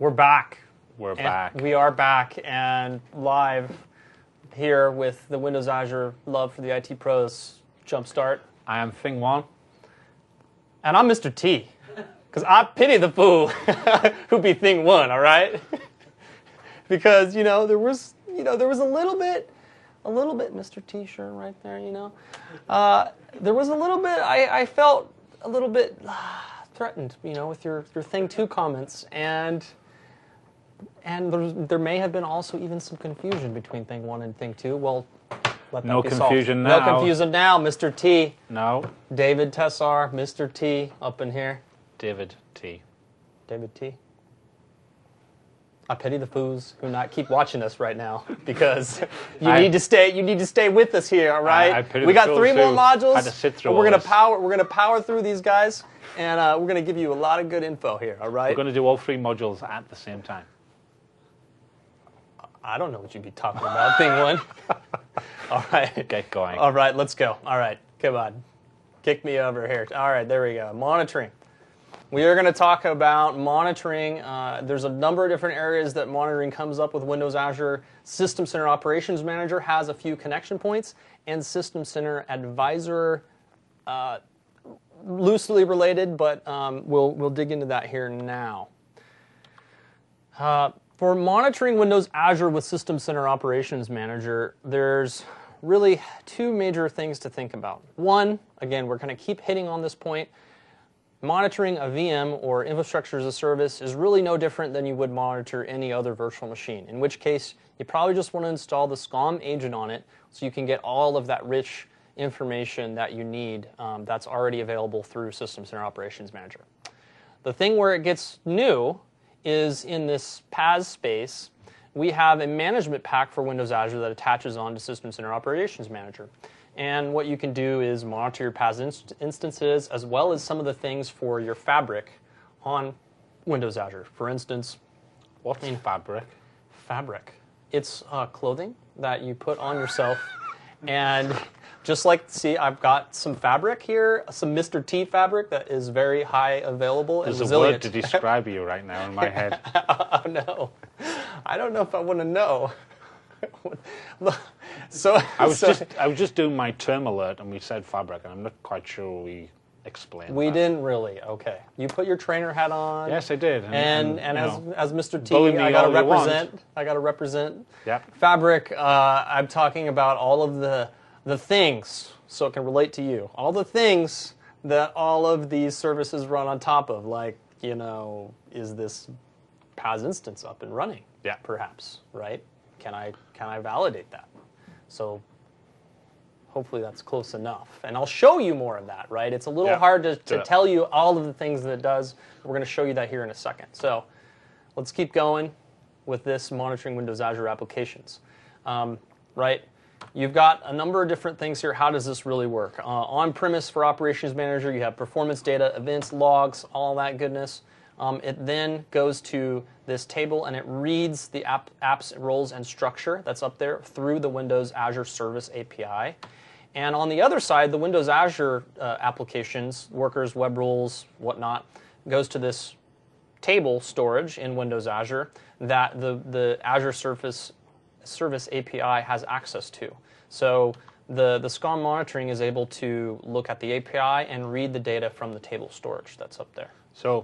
We're back. We're back. We are back and live here with the Windows Azure Love for the IT Pros Jumpstart. I am Thing1. And I'm Mr. T. Because I pity the fool who be Thing1, all right? Because, there was a little bit, Mr. T-shirt right there, there was a little bit, I felt a little bit threatened, with your Thing2 comments, and there may have been also even some confusion between Thing1 and Thing2. Well, let that No be confusion solved. now. No confusion now, Mr. T. No. David Tessar, Mr. T, up in here. David T. David T. I pity the fools who not keep watching us right now because you need to stay with us here, all right? I pity we the got fools 3 more who modules. had to sit through we're all gonna this. power through these guys, and we're gonna give you a lot of good info here, all right? We're going to do all 3 modules at the same time. I don't know what you'd be talking about, Thing1. All right. Get going. All right, let's go. All right, come on. Kick me over here. All right, there we go. Monitoring. We are going to talk about monitoring. There's a number of different areas that monitoring comes up with Windows Azure. System Center Operations Manager has a few connection points, and System Center Advisor, loosely related, but we'll dig into that here now. For monitoring Windows Azure with System Center Operations Manager, there's really 2 major things to think about. One, again, we're going to keep hitting on this point. Monitoring a VM or infrastructure as a service is really no different than you would monitor any other virtual machine, in which case you probably just want to install the SCOM agent on it so you can get all of that rich information that you need that's already available through System Center Operations Manager. The thing where it gets new is in this PAS space, we have a management pack for Windows Azure that attaches on to System Center Operations Manager. And what you can do is monitor your PAS instances as well as some of the things for your fabric on Windows Azure. For instance, What's fabric? Fabric. It's clothing that you put on yourself. And just like, see, I've got some fabric here, some Mr. T fabric that is very high available and There's resilient. a word to describe you right now in my head. Oh, no. I don't know if I want to know. I was just doing my term alert, and we said fabric, and I'm not quite sure we explained We that. didn't really. Okay. You put your trainer hat on. Yes, I did. And as Mr. T, bully me I got to all you want. represent. I got to represent. Yep. Fabric. I'm talking about all of the things, so it can relate to you. All the things that all of these services run on top of, like is this PAS instance up and running? Yeah. Perhaps, right? Can I validate that? So hopefully that's close enough. And I'll show you more of that, right? It's a little hard to tell you all of the things that it does. We're going to show you that here in a second. So let's keep going with this monitoring Windows Azure applications. Right? You've got a number of different things here. How does this really work? On-premise for Operations Manager, you have performance data, events, logs, all that goodness. It then goes to this table and it reads the apps, roles, and structure that's up there through the Windows Azure Service API. And on the other side, the Windows Azure applications, workers, web roles, whatnot, goes to this table storage in Windows Azure that the Azure Service API has access to. So the SCOM monitoring is able to look at the API and read the data from the table storage that's up there. So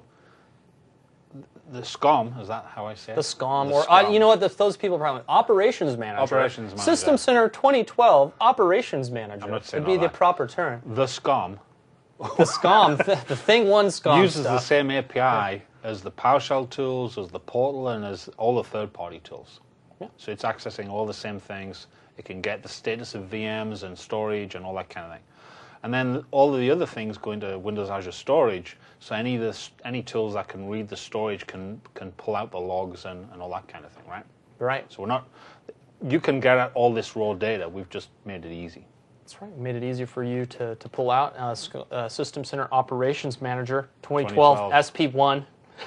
the SCOM, is that how I say it? The SCOM, The or SCOM. you know what? Those people probably Operations Manager. Operations Manager. System Center 2012 Operations Manager I'm not saying would be all the that. proper term. The SCOM The SCOM, the Thing1 SCOM uses the stuff. same API as the PowerShell tools, as the portal, and as all the third-party tools. Yeah. So it's accessing all the same things. It can get the status of VMs and storage and all that kind of thing. And then all of the other things go into Windows Azure Storage. So any tools that can read the storage can pull out the logs and all that kind of thing, right? Right. So you can get at all this raw data. We've just made it easy. That's right. Made it easier for you to pull out. System Center Operations Manager 2012 SP1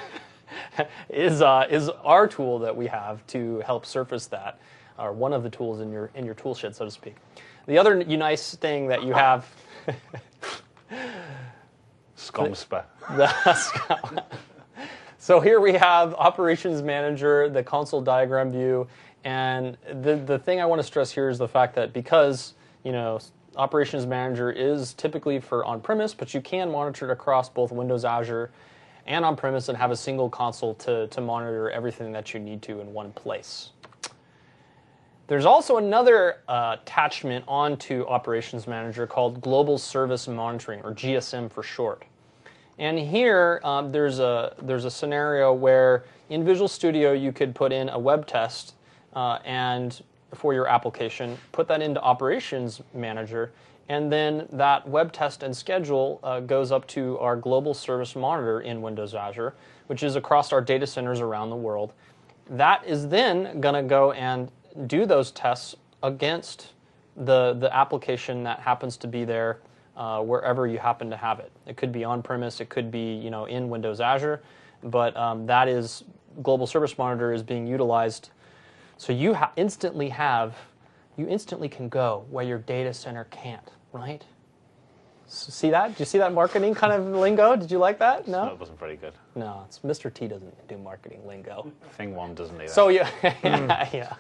is our tool that we have to help surface that, or one of the tools in your tool shed, so to speak. The other nice thing that you have. SCOMSPA. So here we have Operations Manager, the console diagram view, and the thing I want to stress here is the fact that because, you know, Operations Manager is typically for on-premise, but you can monitor it across both Windows, Azure, and on-premise and have a single console to monitor everything that you need to in one place. There's also another attachment onto Operations Manager called Global Service Monitoring, or GSM for short. And here there's a scenario where in Visual Studio you could put in a web test and for your application, put that into Operations Manager, and then that web test and schedule goes up to our Global Service Monitor in Windows Azure, which is across our data centers around the world. That is then going to go and do those tests against the application that happens to be there wherever you happen to have it. It could be on-premise, it could be, you know, in Windows Azure, but that is Global Service Monitor is being utilized. So you instantly can go where your data center can't, right? So see that? Did you see that marketing kind of lingo? Did you like that? No? No, it wasn't very good. No, it's Mr. T doesn't do marketing lingo. Thing one doesn't either. So yeah.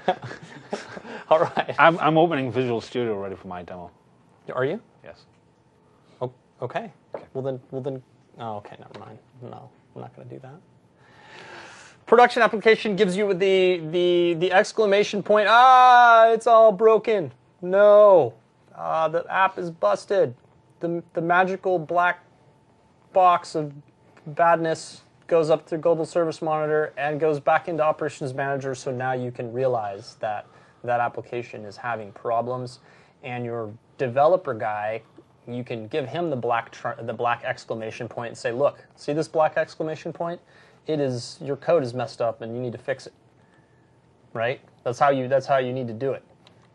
All right. I'm opening Visual Studio ready for my demo. Are you? Yes. Oh, okay. Well then. Oh, okay. Never mind. No, I'm not going to do that. Production application gives you the exclamation point. Ah, it's all broken. No, the app is busted. The magical black box of badness goes up to Global Service Monitor and goes back into Operations Manager. So now you can realize that that application is having problems, and your developer guy, you can give him the black exclamation point and say, look, see this black exclamation point? Your code is messed up and you need to fix it. Right? That's how you need to do it.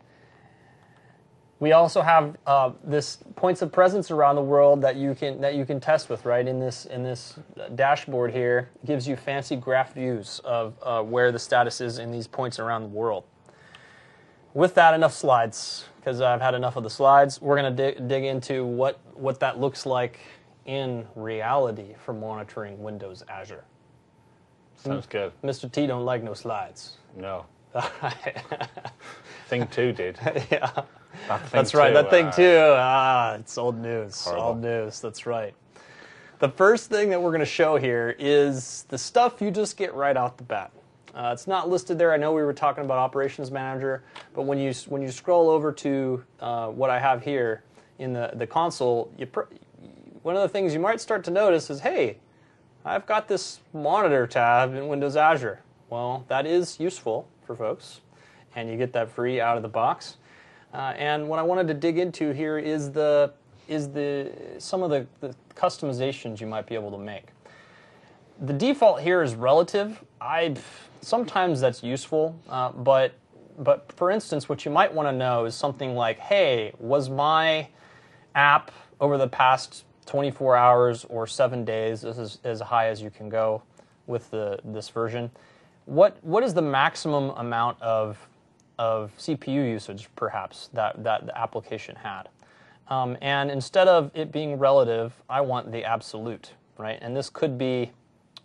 We also have this points of presence around the world that you can test with, right? In this dashboard here, it gives you fancy graph views of where the status is in these points around the world. With that, enough slides, because I've had enough of the slides. We're going to dig into what that looks like in reality for monitoring Windows Azure. Sounds good. Mr. T don't like no slides. No. All right. Thing 2 did. Yeah. That's right. That thing too. It's old news. Horrible. Old news. That's right. The first thing that we're going to show here is the stuff you just get right out the bat. It's not listed there. I know we were talking about Operations Manager, but when you scroll over to what I have here in the console, one of the things you might start to notice is, hey, I've got this monitor tab in Windows Azure. Well, that is useful for folks, and you get that free out of the box. And what I wanted to dig into here is some of the customizations you might be able to make. The default here is relative. Sometimes that's useful, but for instance, what you might want to know is something like, hey, was my app over the past 24 hours or 7 days, this is as high as you can go with this version, what is the maximum amount of CPU usage, perhaps, that the application had? And instead of it being relative, I want the absolute, right? And this could be,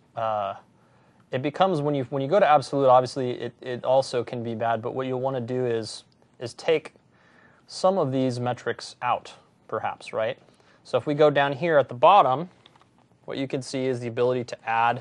it becomes, when you go to absolute, obviously it also can be bad, but what you'll want to do is take some of these metrics out, perhaps, right? So if we go down here at the bottom, what you can see is the ability to add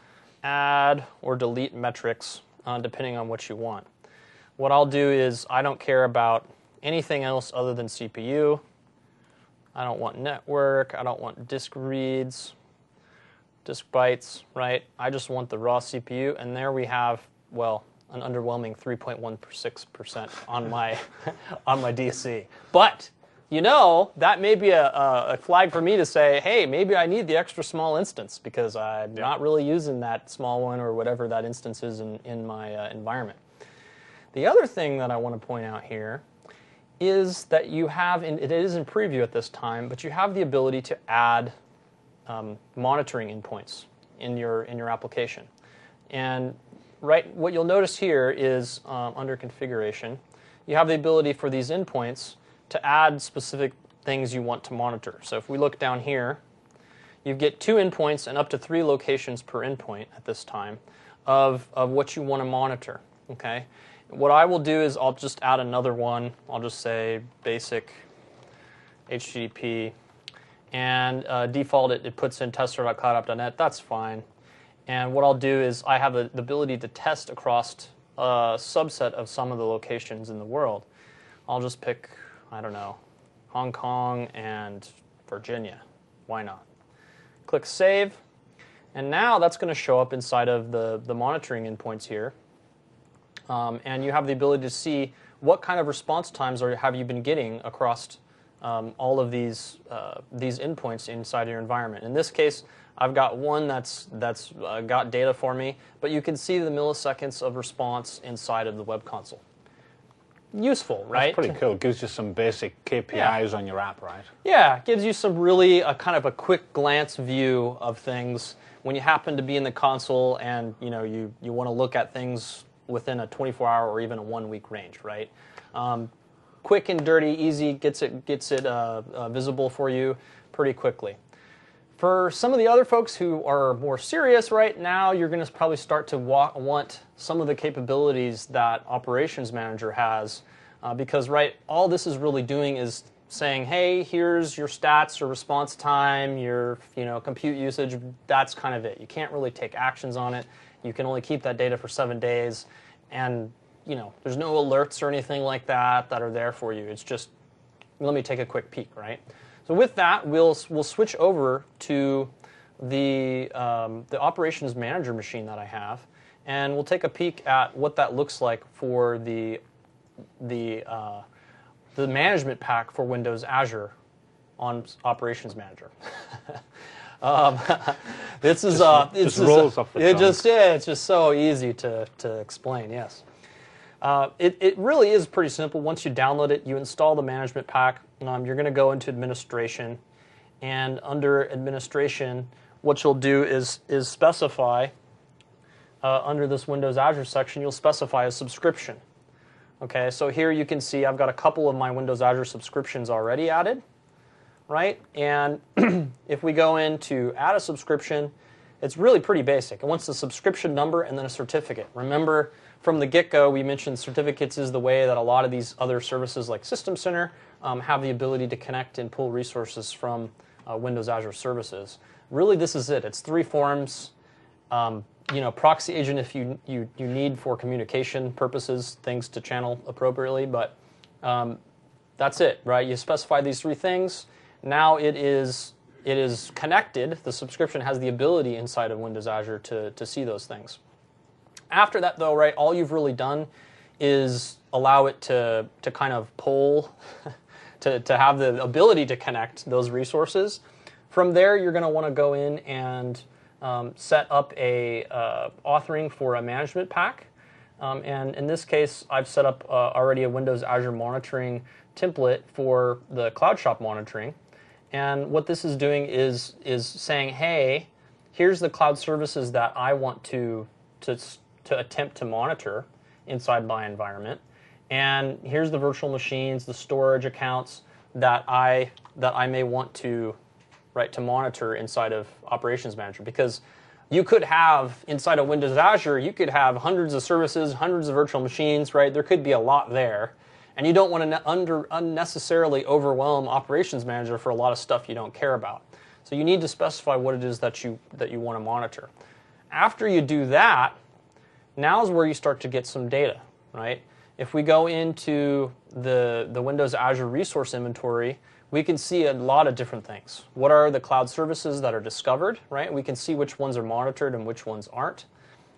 or delete metrics depending on what you want. What I'll do is I don't care about anything else other than CPU. I don't want network. I don't want disk reads, disk bytes, right? I just want the raw CPU, and there we have, well, an underwhelming 3.16% on my on my DC. But you know, that may be a flag for me to say, hey, maybe I need the extra small instance because I'm not really using that small one or whatever that instance is in my environment. The other thing that I want to point out here is that you have, it is in preview at this time, but you have the ability to add monitoring endpoints in your application. And what you'll notice here is under configuration, you have the ability for these endpoints to add specific things you want to monitor. So if we look down here, you get 2 endpoints and up to 3 locations per endpoint at this time of what you want to monitor. Okay. What I will do is I'll just add another one. I'll just say basic HTTP, and default it puts in tester.cloudapp.net. That's fine. And what I'll do is I have the ability to test across a subset of some of the locations in the world. I'll just pick, I don't know, Hong Kong and Virginia. Why not? Click Save. And now that's going to show up inside of the monitoring endpoints here. And you have the ability to see what kind of response times have you been getting across all of these endpoints inside your environment. In this case, I've got one that's got data for me, but you can see the milliseconds of response inside of the web console. Useful, right? That's pretty cool. It gives you some basic KPIs on your app, right? Yeah, it gives you some really kind of a quick glance view of things when you happen to be in the console and you want to look at things within a 24-hour or even a 1-week range, right? Quick and dirty, easy, gets it visible for you pretty quickly. For some of the other folks who are more serious right now, you're going to probably start to want some of the capabilities that Operations Manager has, because all this is really doing is saying, hey, here's your stats or response time, your compute usage. That's kind of it. You can't really take actions on it. You can only keep that data for 7 days, and there's no alerts or anything like that are there for you. It's just, let me take a quick peek, right? So with that, we'll switch over to the Operations Manager machine that I have, and we'll take a peek at what that looks like for the management pack for Windows Azure on Operations Manager. This is just rolls off the tongue. It's just so easy to explain. Yes. It really is pretty simple. Once you download it, you install the management pack. You're going to go into administration, and under administration, what you'll do is specify under this Windows Azure section, you'll specify a subscription. Okay, so here you can see I've got a couple of my Windows Azure subscriptions already added, right? And if we go into add a subscription, it's really pretty basic. It wants the subscription number and then a certificate. Remember, from the get-go, we mentioned certificates is the way that a lot of these other services like System Center have the ability to connect and pull resources from Windows Azure services. Really, this is it. It's 3 forms. Proxy agent if you need for communication purposes, things to channel appropriately, but that's it, right? You specify these 3 things. Now it is connected. The subscription has the ability inside of Windows Azure to see those things. After that, though, right, all you've really done is allow it to kind of pull, to have the ability to connect those resources. From there, you're going to want to go in and set up a authoring for a management pack. And in this case, I've set up already a Windows Azure monitoring template for the CloudShop monitoring. And what this is doing is saying, hey, here's the cloud services that I want to attempt to monitor inside my environment, and here's the virtual machines, the storage accounts that I may want to monitor inside of Operations Manager. Because you could have inside of Windows Azure, you could have hundreds of services, hundreds of virtual machines, right? There could be a lot there, and you don't want to unnecessarily overwhelm Operations Manager for a lot of stuff you don't care about. So you need to specify what it is that you want to monitor. After you do that, now is where you start to get some data, right? If we go into the Windows Azure resource inventory, we can see a lot of different things. What are the cloud services that are discovered, right? We can see which ones are monitored and which ones aren't.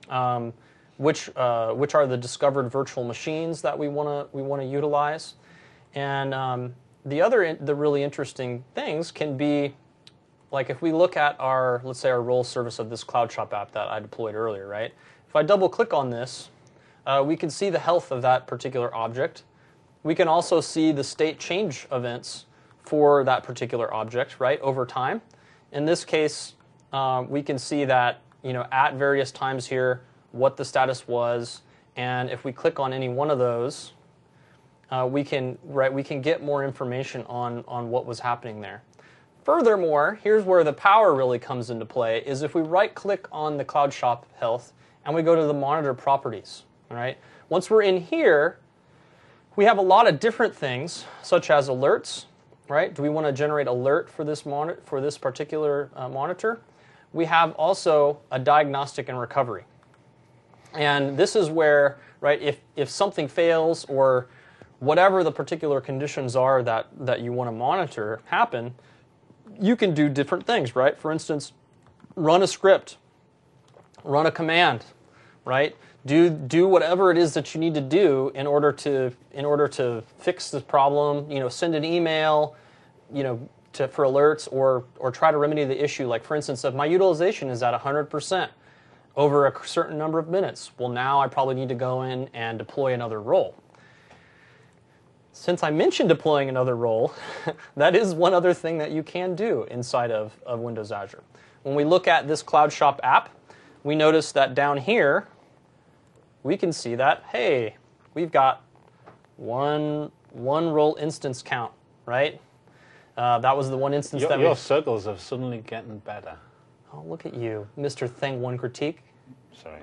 Which are the discovered virtual machines that we want to utilize. And the really interesting things can be, like if we look at let's say our role service of this CloudShop app that I deployed earlier, right? If I double click on this, we can see the health of that particular object. We can also see the state change events for that particular object, right, over time. In this case, we can see that, at various times here, what the status was, and if we click on any one of those, we can get more information on what was happening there. Furthermore, here's where the power really comes into play, is if we right-click on the Cloud Shop Health and we go to the monitor properties, all right? Once we're in here, we have a lot of different things, such as alerts, right? Do we want to generate alert for this particular monitor? We have also a diagnostic and recovery. And this is where, right, if something fails or whatever the particular conditions are that you want to monitor happen, you can do different things, right? For instance, run a script, run a command, right? Do whatever it is that you need to do in order to fix this problem. You know, send an email, you know, for alerts, or try to remedy the issue. Like, for instance, if my utilization is at 100% over a certain number of minutes, well, now I probably need to go in and deploy another role. Since I mentioned deploying another role, that is one other thing that you can do inside of Windows Azure. When we look at this Cloud Shop app, we notice that down here, we can see that, hey, we've got one role instance count, right? That was the one instance that your circles are suddenly getting better. Oh, look at you, Mr. Thing One Critique. Sorry.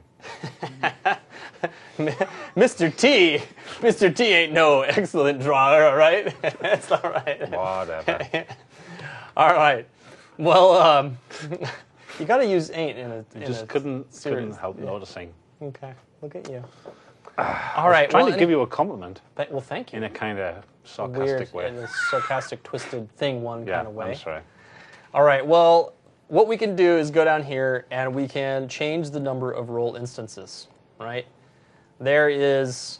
Mr. T ain't no excellent drawer, right? That's all right. Whatever. All right. Well, you got to use ain't in a. You just couldn't help noticing. Okay. Look at you. All right. Trying to give you a compliment. Well, thank you. In a kind of sarcastic way. In a sarcastic, twisted Thing One kind of way. I'm sorry. All right. Well, what we can do is go down here and we can change the number of role instances, right? There is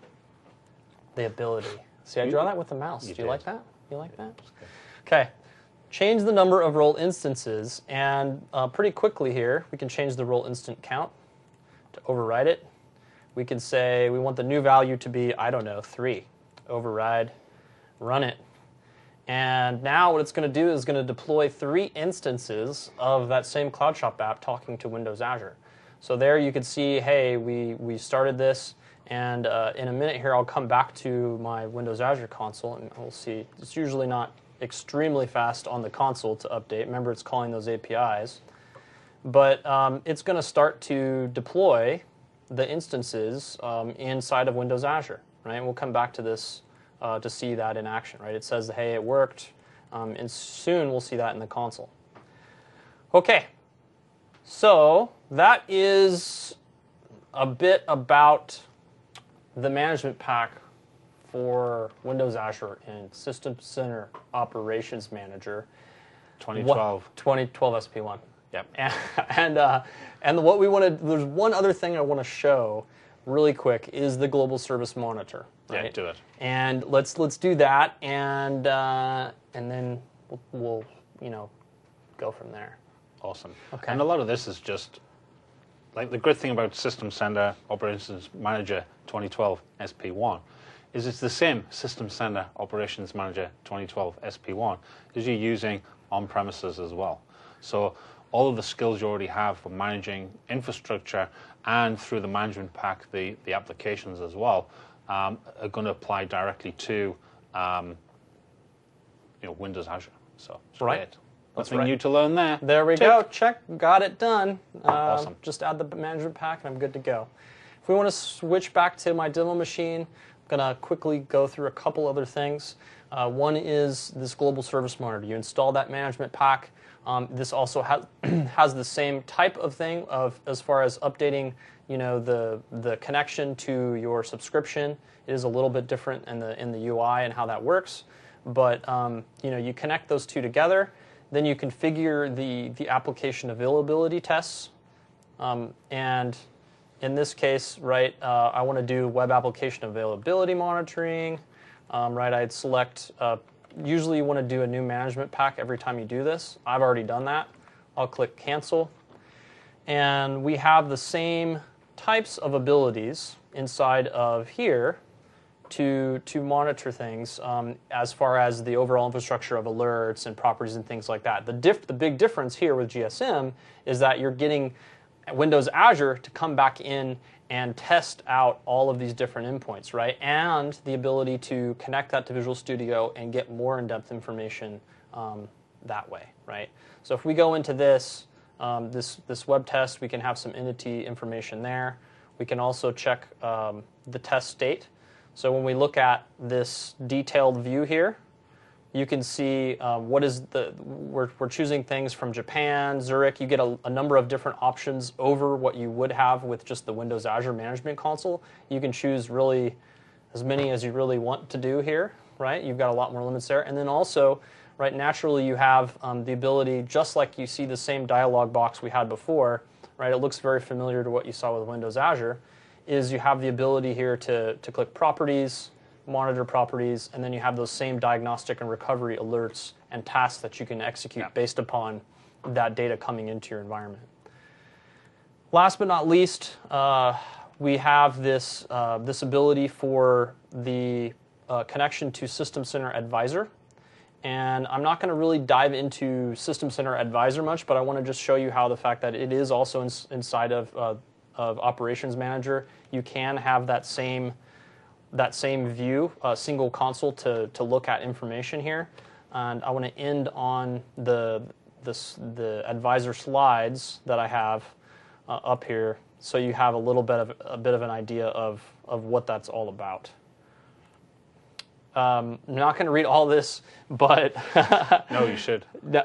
the ability. See, I draw that with the mouse. Do you like that? You like that? Okay. Change the number of role instances, and pretty quickly here, we can change the role instant count to override it. We can say we want the new value to be, I don't know, 3. Override, run it. And now what it's going to do is going to deploy 3 instances of that same Cloud Shop app talking to Windows Azure. So there you can see, hey, we started this, and in a minute here I'll come back to my Windows Azure console, and we'll see. It's usually not extremely fast on the console to update. Remember, it's calling those APIs. But it's going to start to deploy the instances inside of Windows Azure, right? And we'll come back to this to see that in action, right? It says, hey, it worked, and soon we'll see that in the console. Okay, so that is a bit about the management pack for Windows Azure and System Center Operations Manager. 2012. 2012 SP1. Yep. And what we want to, there's one other thing I want to show really quick is the Global Service Monitor. Right? Yeah, do it. And let's do that, and then we'll go from there. Awesome. Okay. And a lot of this is just like the great thing about System Center Operations Manager 2012 SP1 is it's the same System Center Operations Manager 2012 SP1 as you're using on premises as well. So all of the skills you already have for managing infrastructure and through the management pack, the applications as well, are going to apply directly to Windows Azure. So it's right. great. Nothing new to learn there. There we go. Check. Got it done. Awesome. Just add the management pack and I'm good to go. If we want to switch back to my demo machine, I'm going to quickly go through a couple other things. One is this Global Service Monitor. You install that management pack. This also has the same type of thing as far as updating, the connection to your subscription. It is a little bit different in the UI and how that works, but you connect those two together. Then you configure the application availability tests, and in this case, right, I want to do web application availability monitoring. Right, I'd select. Usually you want to do a new management pack every time you do this. I've already done that. I'll click cancel. And we have the same types of abilities inside of here to monitor things as far as the overall infrastructure of alerts and properties and things like that. The big difference here with GSM is that you're getting Windows Azure to come back in and test out all of these different endpoints, right? And the ability to connect that to Visual Studio and get more in-depth information that way, right? So if we go into this, this web test, we can have some entity information there. We can also check the test state. So when we look at this detailed view here, you can see what is we're choosing things from Japan, Zurich. You get a number of different options over what you would have with just the Windows Azure Management Console. You can choose really as many as you really want to do here, right? You've got a lot more limits there. And then also, right, naturally you have the ability, just like you see the same dialog box we had before, right? It looks very familiar to what you saw with Windows Azure, is you have the ability here to click Properties, Monitor Properties, and then you have those same diagnostic and recovery alerts and tasks that you can execute based upon that data coming into your environment. Last but not least, we have this ability for the connection to System Center Advisor. And I'm not going to really dive into System Center Advisor much, but I want to just show you how the fact that it is also inside of Operations Manager, you can have that same view, a single console to look at information here. And I want to end on the advisor slides that I have up here, so you have a little bit of an idea of what that's all about. I'm not going to read all this, but no, you should. No,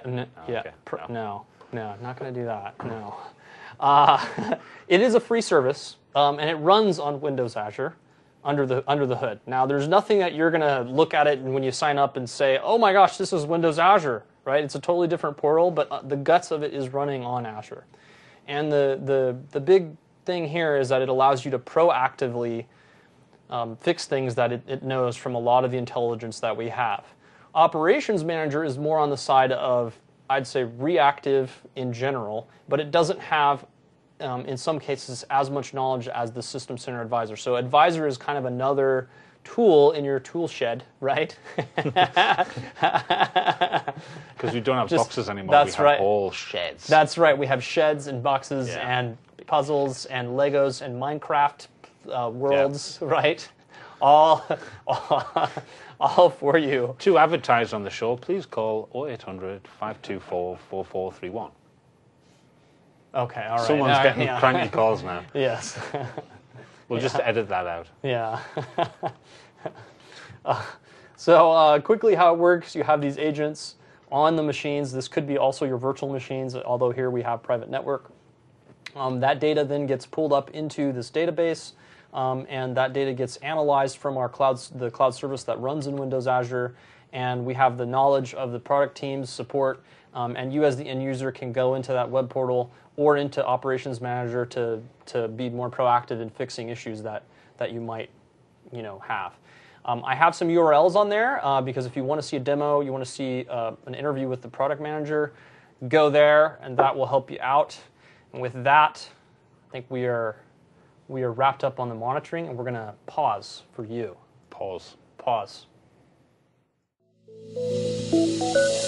not going to do that. No, it is a free service, and it runs on Windows Azure under the hood. Now, there's nothing that you're going to look at it and when you sign up and say, "Oh my gosh, this is Windows Azure," right? It's a totally different portal, but the guts of it is running on Azure. And the big thing here is that it allows you to proactively fix things that it knows from a lot of the intelligence that we have. Operations Manager is more on the side of, I'd say, reactive in general, but it doesn't have, in some cases, as much knowledge as the System Center Advisor. So Advisor is kind of another tool in your tool shed, right? Because we don't have boxes anymore. That's we have all sheds. That's right. We have sheds and boxes and puzzles and Legos and Minecraft worlds, right? All for you. To advertise on the show, please call 0800-524-4431. Okay, all right. Someone's getting cranky calls now. Yes. We'll just edit that out. Yeah. So quickly how it works, you have these agents on the machines. This could be also your virtual machines, although here we have private network. That data then gets pulled up into this database, and that data gets analyzed from our the cloud service that runs in Windows Azure, and we have the knowledge of the product team's support, and you as the end user can go into that web portal or into Operations Manager to be more proactive in fixing issues that you might have. I have some URLs on there because if you want to see a demo, you want to see an interview with the product manager, go there, and that will help you out. And with that, I think we are wrapped up on the monitoring, and we're going to pause for you. Pause. Pause.